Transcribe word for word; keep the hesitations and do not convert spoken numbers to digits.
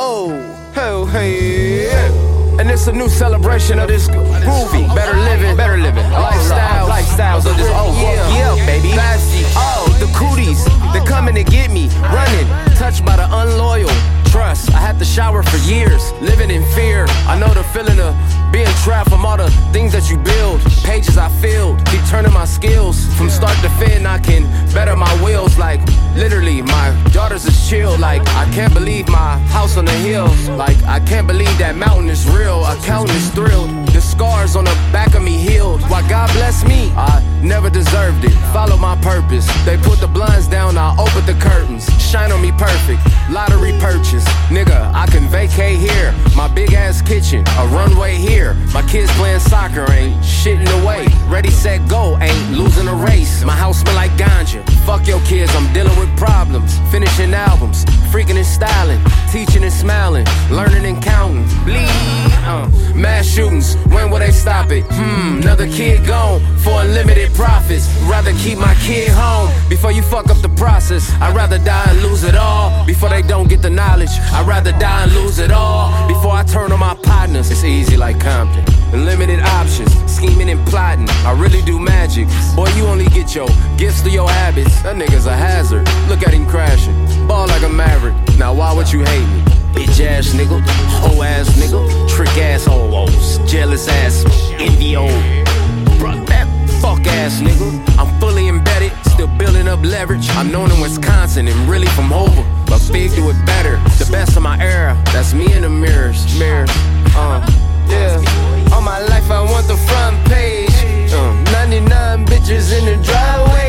Oh, hell, hey, yeah. And it's a new celebration of this groovy, better living, better living, lifestyle, lifestyles of this old yeah, yeah, baby. Oh, the cooties, they coming to get me, running, touched by the unloyal. Trust, I had to shower for years, living in fear. I know the feeling of being trapped from all the things that you build. Pages I filled, keep turning my skills. From start to fin, I can better my wheels. Like, literally, my daughters is chill. Like, I can't believe my house on the hill. Like, I can't believe that mountain is real. Accountant is thrilled. The scars on the back of me healed. Why God bless me, I never deserved it. Follow my purpose. They put the blinds down, I open the curtains. Shine on me perfect, lottery purchase. Nigga, I can vacate here. My big ass kitchen, a runway here. My kids playing soccer, ain't shit in the way. Ready, set, go, ain't losing a race. My house smell like ganja. Fuck your kids, I'm dealing with problems. Finishing albums, freaking and styling. Teaching and smiling, learning and counting. Bleed, uh, mass shootings, when will they stop it? Hmm, another kid gone for unlimited profits. Rather keep my kid home before you fuck up the process. I'd rather die and lose it all before they don't get the knowledge. I'd rather die and lose it all before I turn on my partners. It's easy like Compton, unlimited options, scheming and plotting. I really do magic. Boy, you only get your gifts through your habits. That nigga's a hazard. Look at him crashing, ball like a maverick. Now why would you hate me? Bitch ass nigga, hoe ass nigga, trick ass hoes, jealous ass, envy old, bruh, that fuck ass nigga. I'm fully embedded, still building up leverage. I'm known in Wisconsin and really from Hoover, but big do it better. The best of my era, that's me in the mirrors, mirrors. Uh, yeah. All my life I want the front page. Uh, ninety-nine bitches in the driveway.